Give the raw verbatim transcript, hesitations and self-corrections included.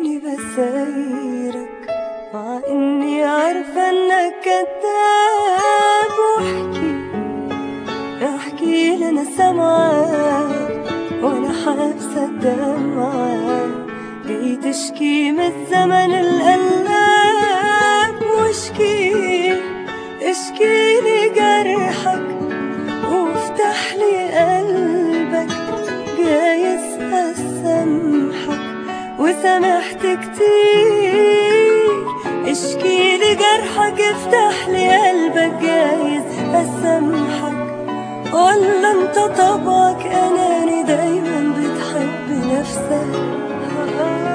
تلاقيني بسايرك مع اني عارفة انك كذاب. واحكي احكي لي انا سامعاك وانا حابسة الدمعة، جاي تشكي من الزمن القلاب. واشكي اشكي لي جرحك وافتح لي قلبك، جايز اسامحك وسامحت كتير. اشكي لي جرحك افتح لي قلبك، جايز اسامحك. ولا انت طبعك اناني دايما بتحب نفسك؟